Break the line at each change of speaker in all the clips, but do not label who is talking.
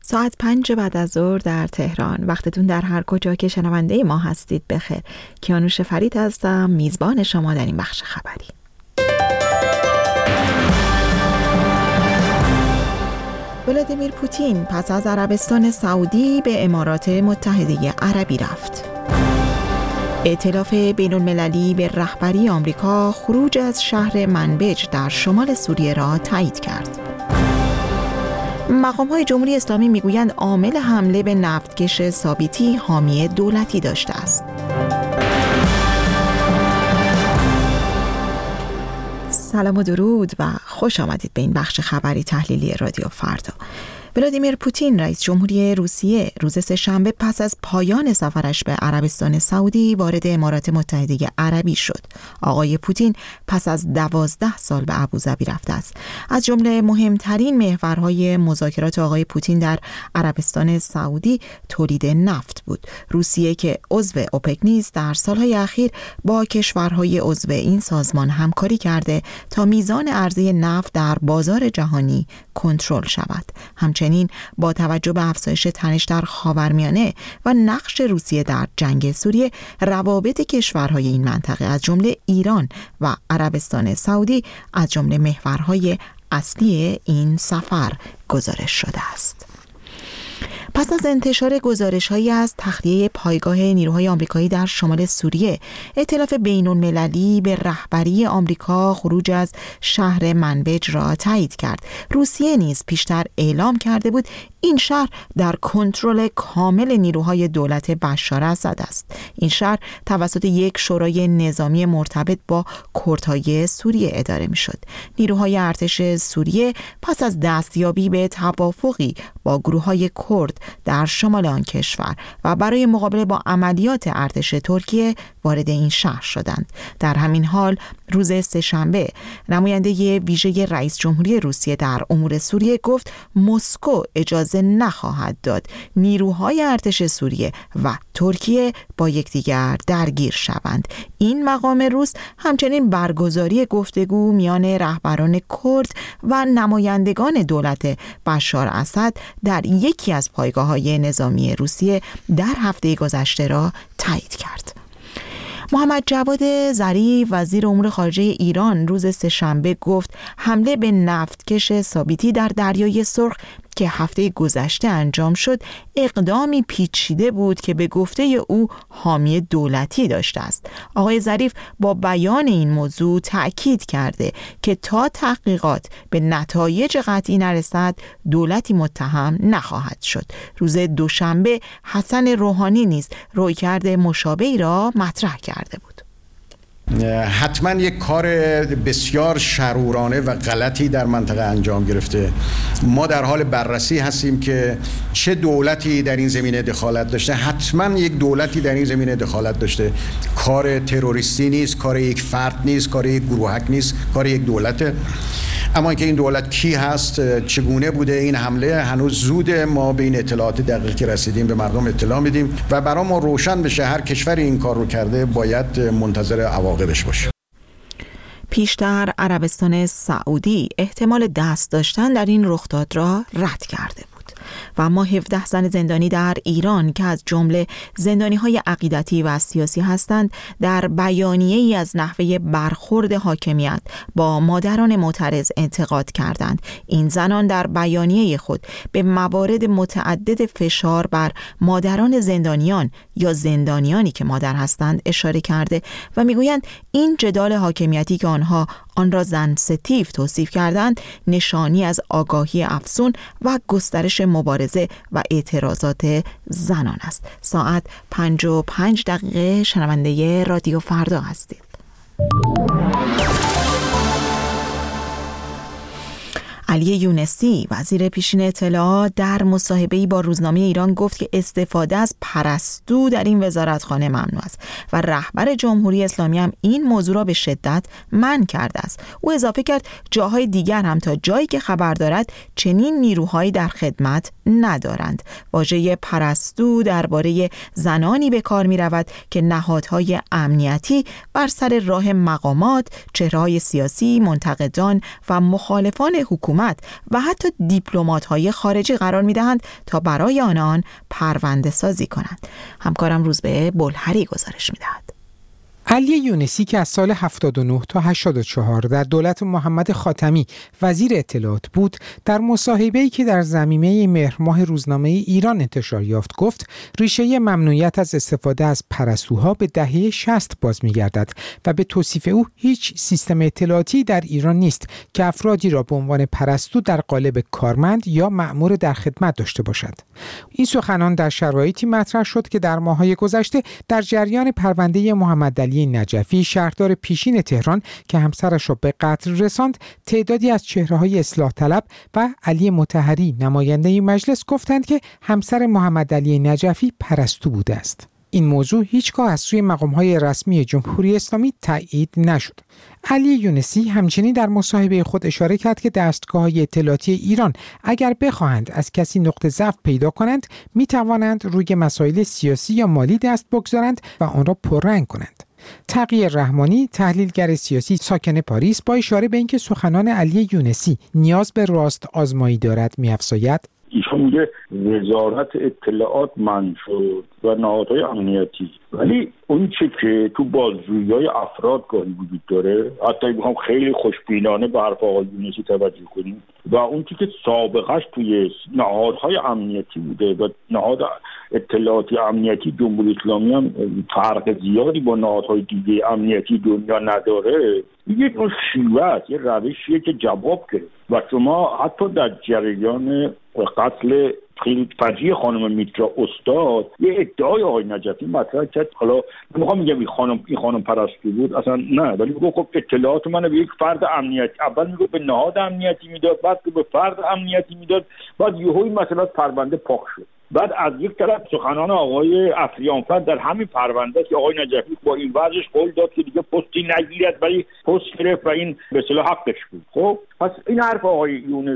ساعت 5 بعد از ظهر در تهران. وقتتون در هر کجا که شنونده ما هستید بخیر. کیانوش فرید هستم، میزبان شما در این بخش خبری. ولادیمیر پوتین پس از عربستان سعودی به امارات متحده عربی رفت. ائتلاف بین المللی به رهبری آمریکا خروج از شهر منبج در شمال سوریه را تایید کرد. مقام‌های جمهوری اسلامی میگویند عامل حمله به نفتکش ثابتی حامی دولتی داشته است. سلام و درود و خوش آمدید به این بخش خبری تحلیلی رادیو فردا. ولادیمیر پوتین رئیس جمهوری روسیه روز سه‌شنبه پس از پایان سفرش به عربستان سعودی وارد امارات متحده عربی شد. آقای پوتین پس از 12 سال به ابوظبی رفته است. از جمله مهمترین محورهای مذاکرات آقای پوتین در عربستان سعودی تولید نفت بود. روسیه که عضو اوپک نیست در سالهای اخیر با کشورهای عضو این سازمان همکاری کرده تا میزان عرضه نفت در بازار جهانی کنترل شود. همچنین با توجه به افزایش تنش در خاورمیانه و نقش روسیه در جنگ سوریه، روابط کشورهای این منطقه از جمله ایران و عربستان سعودی از جمله محورهای اصلی این سفر گزارش شده است. پس از انتشار گزارش‌هایی از تخلیه پایگاه نیروهای آمریکایی در شمال سوریه، ائتلاف بین‌المللی به رهبری آمریکا خروج از شهر منبج را تایید کرد. روسیه نیز پیشتر اعلام کرده بود این شهر در کنترل کامل نیروهای دولت بشار اسد است. این شهر توسط یک شورای نظامی مرتبط با کردهای سوریه اداره می‌شد. نیروهای ارتش سوریه پس از دستیابی به توافقی با گروه‌های کرد در شمال آن کشور و برای مقابله با عملیات ارتش ترکیه وارد این شهر شدند. در همین حال روز سه‌شنبه نماینده ویژه رئیس جمهوری روسیه در امور سوریه گفت مسکو اجازه نخواهد داد نیروهای ارتش سوریه و ترکیه با یکدیگر درگیر شوند. این مقام روس همچنین برگزاری گفتگو میان رهبران کرد و نمایندگان دولت بشار اسد در یکی از پایگاه‌های نظامی روسیه در هفته گذشته را تایید کرد. محمد جواد ظریف وزیر امور خارجه ایران روز سه‌شنبه گفت حمله به نفتکش ثابتی در دریای سرخ که هفته گذشته انجام شد اقدامی پیچیده بود که به گفته او حامی دولتی داشته است. آقای ظریف با بیان این موضوع تأکید کرده که تا تحقیقات به نتایج قطعی نرسد دولتی متهم نخواهد شد. روز دوشنبه حسن روحانی نیز رویکرد مشابهی را مطرح کرده بود.
حتما یک کار بسیار شرورانه و غلطی در منطقه انجام گرفته. ما در حال بررسی هستیم که چه دولتی در این زمینه دخالت داشته. حتما یک دولتی در این زمینه دخالت داشته. کار تروریستی نیست، کار یک فرد نیست، کار یک گروهک نیست، کار یک دولته. اما اینکه این دولت کی هست، چگونه بوده این حمله، هنوز زوده. ما به این اطلاعات دقیق که رسیدیم به مردم اطلاع میدیم و برای ما روشن بشه هر کشوری این کار رو کرده باید منتظر عواقبش باشه.
پیشتر عربستان سعودی احتمال دست داشتن در این رخداد را رد کرده بود. و اما 17 زن زندانی در ایران که از جمله زندانی‌های عقیدتی و سیاسی هستند در بیانیه‌ای از نحوه برخورد حاکمیت با مادران معترض انتقاد کردند. این زنان در بیانیه خود به موارد متعدد فشار بر مادران زندانیان یا زندانیانی که مادر هستند اشاره کرده و میگویند این جدال حاکمیتی که آنها آن را زن ستیف توصیف کردند نشانی از آگاهی افزون و گسترش مبارزه و اعتراضات زنان است. ساعت 5:05 شنونده رادیو فردا هستید. علی یونسی وزیر پیشین اطلاعات در مصاحبه‌ای با روزنامه ایران گفت که استفاده از پرستو در این وزارتخانه ممنوع است و رهبر جمهوری اسلامی هم این موضوع را به شدت منع کرده است. او اضافه کرد جاهای دیگر هم تا جایی که خبر دارد چنین نیروهایی در خدمت ندارند. واژه پرستو درباره زنانی به کار می رود که نهادهای امنیتی بر سر راه مقامات، چهره‌های سیاسی، منتقدان و مخالفان حکومت حکومت و حتی دیپلمات‌های خارجی قرار می‌دهند تا برای آنان پرونده سازی کنند. همکارم روزبه بلهری گزارش می‌دهد.
علی یونسی که از سال 79 تا 84 در دولت محمد خاتمی وزیر اطلاعات بود، در مصاحبه‌ای که در ضمیمه مهر ماه روزنامه ایران انتشار یافت گفت ریشه ممنوعیت از استفاده از پرستوها به دهه 60 باز می‌گردد و به توصیف او هیچ سیستم اطلاعاتی در ایران نیست که افرادی را به عنوان پرستو در قالب کارمند یا مأمور در خدمت داشته باشد. این سخنان در شرایطی مطرح شد که در ماه‌های گذشته در جریان پرونده محمد علی نجفی شهردار پیشین تهران که همسرش را به قتل رساند، تعدادی از چهره‌های اصلاح طلب و علی مطهری نماینده مجلس گفتند که همسر محمد علی نجفی پرستو بوده است. این موضوع هیچگاه از سوی مقام‌های رسمی جمهوری اسلامی تایید نشد. علی یونسی همچنین در مصاحبه خود اشاره کرد که دستگاه‌های اطلاعاتی ایران اگر بخواهند از کسی نقطه ضعف پیدا کنند، می‌توانند روی مسائل سیاسی یا مالی دست بگذارند و آن را پررنگ کنند. تقی رحمانی، تحلیلگر سیاسی ساکن پاریس، با اشاره به اینکه سخنان علی یونسی نیاز به راست آزمایی دارد می‌افزاید:
ایشون میگه وزارت اطلاعات منع شد و نهادهای امنیتی، ولی اون چی که تو بازجویی‌های افراد گاهی وجود داره، حتی میخوام خیلی خوشبینانه به حرف آقای یونسی توجه کنیم، و اون چی که سابقهش توی نهادهای امنیتی بوده و نهاد اطلاعاتی امنیتی جمهوری اسلامی هم فرق زیادی با نهادهای دیگه امنیتی دنیا نداره، یک نوع شیوه است، یه روشیه که جواب گرفت. و شما حتی در جریان قتل خیلی فجیع خانم میترا استاد یه ادعای آقای نجفی مطرح کرد. حالا نمیخوام میگم این خانم پرستو بود، اصلا نه، ولی میگه خب اطلاعات منو به یک فرد امنیتی، اول میگه به نهاد امنیتی میداد، بعد به فرد امنیتی میداد، بعد یهویی مثلا پرونده پاک شد. بعد از یک طرف سخنان آقای افریانفر در همین پرونده که آقای نجفی با این وضعش قول داد که دیگه پستی نگیرد، ولی پست گرفت و این به اصطلاح حقش بود. خب پس این حرف آقای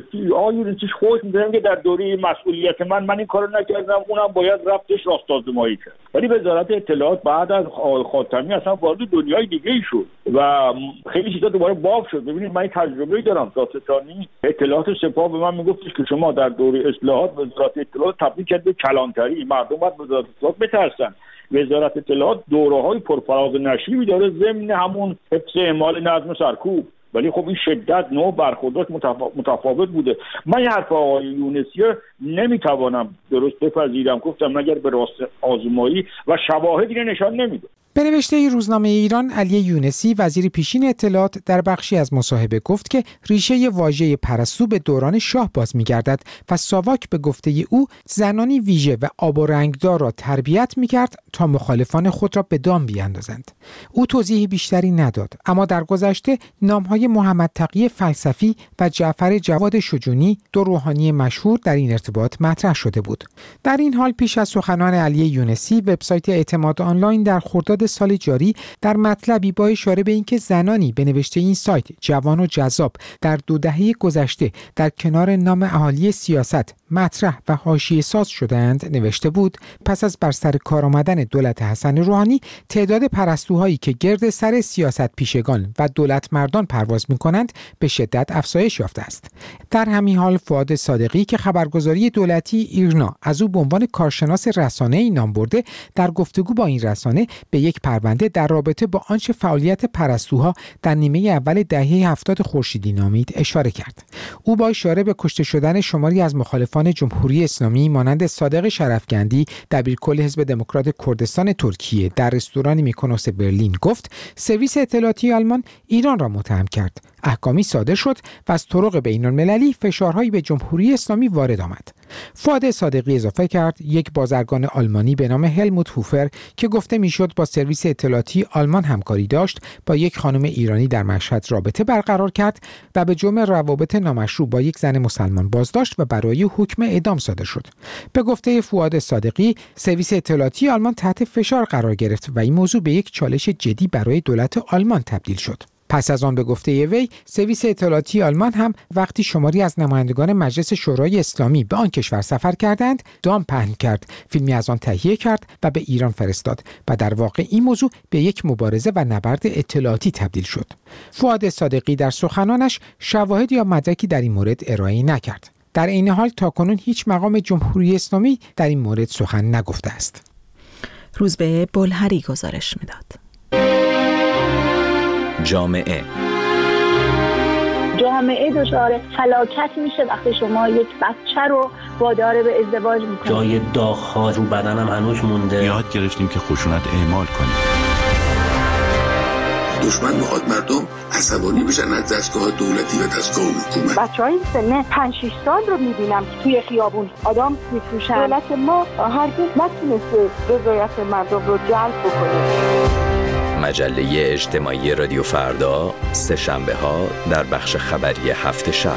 یونسی خوش می‌ذارم که در دوره مسئولیت من این کارو نکردم، اونم باید رفتش راست آزمایی کرد. ولی وزارت اطلاعات بعد از خاتمی اصلا وارد دنیای دیگه‌ای شد و خیلی چیزا دوباره باب شد. ببینید من تجربه‌ای دارم، دادستانی اطلاعات سپاه به من میگفتش که شما در دوره اصلاحات وزارت اطلاعات تبدیل کرد به کلانتری، مردم باید وزارت اطلاعات بترسن. وزارت اطلاعات دوره‌های پرفراز نشیبی داره ضمن همون حفظ اعمال نظم سرکوب، ولی خب این شدت نوع برخوردش متفاوت بوده. من این حرف آقای یونسی نمیتوانم درست بپذیرم، گفتم مگر به راست آزمایی و شواهدی نشان نمیده.
به نوشته روزنامه ایران، علی یونسی وزیر پیشین اطلاعات در بخشی از مصاحبه گفت که ریشه واژه پرستو به دوران شاه باز می‌گردد و ساواک به گفته او زنانی ویژه و آب و رنگدار را تربیت می‌کرد تا مخالفان خود را به دام بیاندازند. او توضیح بیشتری نداد، اما در گذشته نام‌های محمد تقی فلسفی و جعفر جواد شجونی، دو روحانی مشهور، در این ارتباط مطرح شده بود. در این حال پیش از سخنان علی یونسی، وبسایت اعتماد آنلاین در خرداد سال جاری در مطلبی با اشاره به اینکه زنانی به نوشته این سایت جوان و جذاب در 2 دهه گذشته در کنار نام اهالی سیاست مطرح و حاشیه ساز شدند نوشته بود: پس از بر سر کار آمدن دولت حسن روحانی، تعداد پرستوهایی که گرد سر سیاست پیشگان و دولت مردان پرواز می‌کنند به شدت افزایش یافته است. در همین حال فؤاد صادقی که خبرگزاری دولتی ایرنا از او به عنوان کارشناس رسانه‌ای نام برده، در گفتگو با این رسانه به یک پرونده در رابطه با آنچه فعالیت پرستوها در نیمه اول دهه 70 خورشیدی نامید اشاره کرد. او با اشاره به کشته شدن شماری از مخالفان جمهوری اسلامی مانند صادق شرفگندی، دبیرکل حزب دموکرات کردستان ترکیه، در رستوران میکونوس برلین گفت سرویس اطلاعاتی آلمان ایران را متهم کرد. احکامی صادر شد و از طرق بین‌المللی فشارهایی به جمهوری اسلامی وارد آمد. فؤاد صادقی اضافه کرد یک بازرگان آلمانی به نام هلموت هوفر که گفته میشد با سرویس اطلاعاتی آلمان همکاری داشت، با یک خانم ایرانی در مشهد رابطه برقرار کرد و به جرم روابط نامشروع با یک زن مسلمان بازداشت و برای حکم اعدام صادر شد. به گفته فؤاد صادقی، سرویس اطلاعاتی آلمان تحت فشار قرار گرفت و این موضوع به یک چالش جدی برای دولت آلمان تبدیل شد. پس از آن به گفته وی، سرویس اطلاعاتی آلمان هم وقتی شماری از نمایندگان مجلس شورای اسلامی به آن کشور سفر کردند، دام پهن کرد، فیلمی از آن تهیه کرد و به ایران فرستاد و در واقع این موضوع به یک مبارزه و نبرد اطلاعاتی تبدیل شد. فؤاد صادقی در سخنانش شواهد یا مدرکی در این مورد ارائه نکرد. در این حال تاکنون هیچ مقام جمهوری اسلامی در این مورد سخن نگفته است.
روزبه بلهری گزارش میداد.
جامعه
دچار فلاکت میشه وقتی شما یک بچه رو وادار به ازدواج میکنید.
جای داغ‌ها رو بدنم هنوز مونده.
یاد گرفتیم که خشونت اعمال کنیم.
دشمن میخواد مردم عصبانی بشن از دستگاه دولتی و دستگاه حکومت.
بچه‌های سن 5-6 سال رو میبینم که توی خیابون آدم میفروشن. دولت ما هرگز نتونسته رضایت مردم رو جلب بکنه.
مجله اجتماعی رادیو فردا، سه شنبه ها در بخش خبری هفت شب.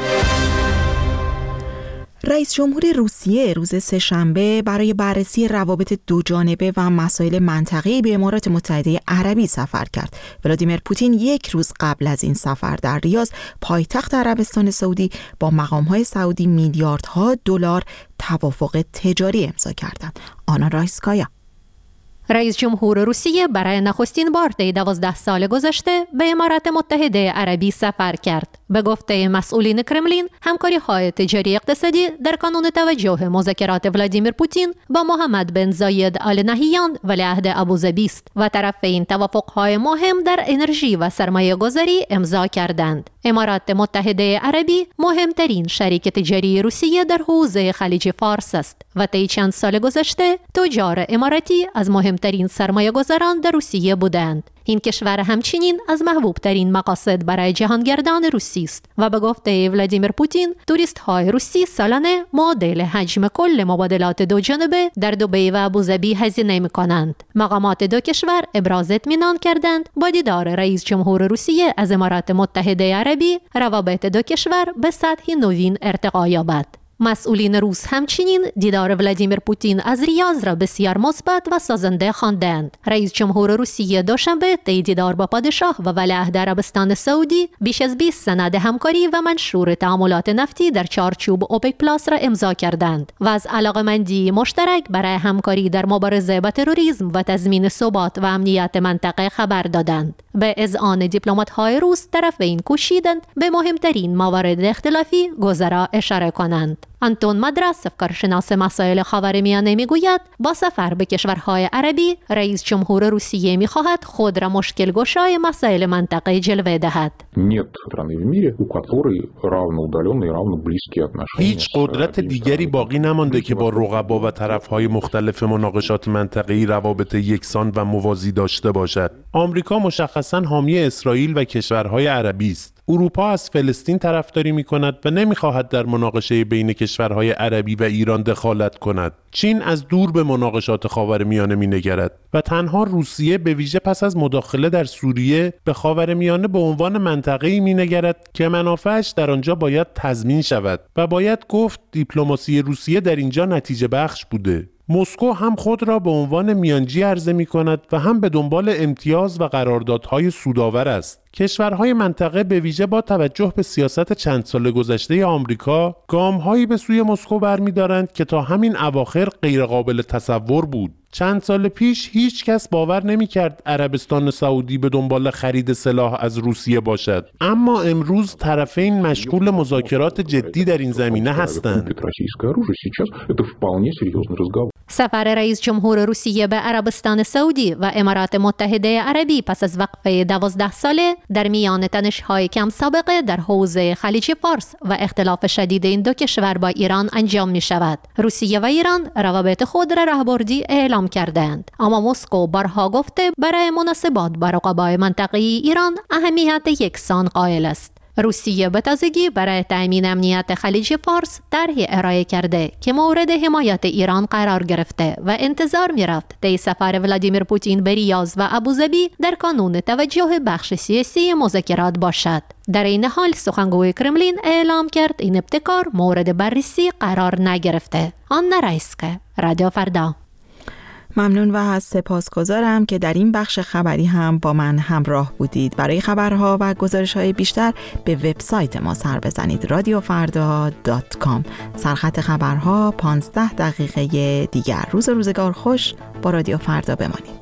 رئیس جمهور روسیه روز سه‌شنبه برای بررسی روابط دوجانبه و مسائل منطقه‌ای به امارات متحده عربی سفر کرد. ولادیمیر پوتین یک روز قبل از این سفر در ریاض، پایتخت عربستان سعودی، با مقام‌های سعودی میلیاردها دلار توافق تجاری امضا کردند. آنا رایسکایا.
رئیس جمهور روسیه برای نخستین بار طی 12 سال گذشته به امارات متحده عربی سفر کرد. به گفته مسئولین کرملین، همکاری‌های تجاری اقتصادی در کانون توجه مذاکرات ولادیمیر پوتین با محمد بن زاید آل نهیان ولیعهد ابوظبی است و طرفین توافق‌های مهم در انرژی و سرمایه‌گذاری امضا کردند. امارات متحده عربی مهمترین شریک تجاری روسیه در حوزه خلیج فارس است و طی چند سال گذشته تجار اماراتی از مهمترین سرمایه‌گذاران در روسیه بودند. این کشور همچنین از محبوب ترین مقاصد برای جهانگردان روسی است و به گفته ولادیمیر پوتین، توریست های روسی سالانه معادل حجم کل مبادلات دوجانبه در دبی و ابوظبی هزینه می‌کنند. مقامات دو کشور ابراز اطمینان کردند با دیدار رئیس جمهور روسیه از امارات متحده عربی، روابط دو کشور به سطحی نوین ارتقا یابد. مسئولین روس همچنین دیدار ولادیمیر پوتین از ریاض را بسیار مثبت و سازنده خواندند. رئیس جمهور روسیه دوشنبه طی دیدار با پادشاه و ولیعهد عربستان سعودی بیش از 20 سند همکاری و منشور تعاملات نفتی در چارچوب اوپک پلاس را امضا کردند و از علاقمندی مشترک برای همکاری در مبارزه با تروریسم و تضمین ثبات و امنیت منطقه خبر دادند. به اذعان دیپلمات‌های روس، طرفین کوشیدند به مهمترین موارد اختلافی گذرا اشاره کنند. آنتون مدرس، افکارشناس مسائل خاورمیانه، میگوید با سفر به کشورهای عربی، رئیس جمهور روسیه میخواهد خود را مشکل گشای مسائل منطقه جلوه دهد.
هیچ قدرت دیگری باقی نمانده که با رقبا و طرفهای مختلف مناقشات منطقه‌ای روابط یکسان و موازی داشته باشد. آمریکا مشخصاً حامی اسرائیل و کشورهای عربی است. اروپا از فلسطین طرفداری می‌کند و نمی‌خواهد در مناقشه بین کشورهای عربی و ایران دخالت کند. چین از دور به مناقشات خاورمیانه می‌نگرد و تنها روسیه به ویژه پس از مداخله در سوریه به خاورمیانه به عنوان منطقه‌ای می‌نگرد که منافعش در آنجا باید تضمین شود و باید گفت دیپلماسی روسیه در اینجا نتیجه بخش بوده. مسکو هم خود را به عنوان میانجی عرضه می‌کند و هم به دنبال امتیاز و قراردادهای سودآور است. کشورهای منطقه به ویژه با توجه به سیاست چند سال گذشته آمریکا، گام‌هایی به سوی مسکو برمی‌دارند که تا همین اواخر غیرقابل تصور بود. چند سال پیش هیچ کس باور نمی‌کرد عربستان سعودی به دنبال خرید سلاح از روسیه باشد، اما امروز طرفین مشغول مذاکرات جدی در این زمینه هستند.
سفر رئیس جمهور روسیه به عربستان سعودی و امارات متحده عربی پس از وقفه 12 ساله در میان تنش‌های کم سابقه در حوزه خلیج فارس و اختلاف شدید این دو کشور با ایران انجام می‌شود. روسیه و ایران روابط خود را راهبردی اعلام کردند، اما مسکو بارها گفته برای مناسبات با رقبای منطقه‌ای ایران اهمیت یکسان قائل است. روسیه به تازگی برای تأمین امنیت خلیج فارس طرحی ارائه کرده که مورد حمایت ایران قرار گرفته و انتظار می‌رفت طی سفر ولادیمیر پوتین به ریاض و ابوظبی در کانون توجه بخش سیاسی مذاکرات باشد. در این حال سخنگوی کرملین اعلام کرد این ابتکار مورد بررسی قرار نگرفته. آنا رایسکایا، رادیو فردا.
ممنون و سپاسگزارم که در این بخش خبری هم با من همراه بودید. برای خبرها و گزارش‌های بیشتر به وبسایت ما سر بزنید radiofarda.com. سرخط خبرها 15 دقیقه دیگر. روزگار خوش با رادیو فردا بمانید.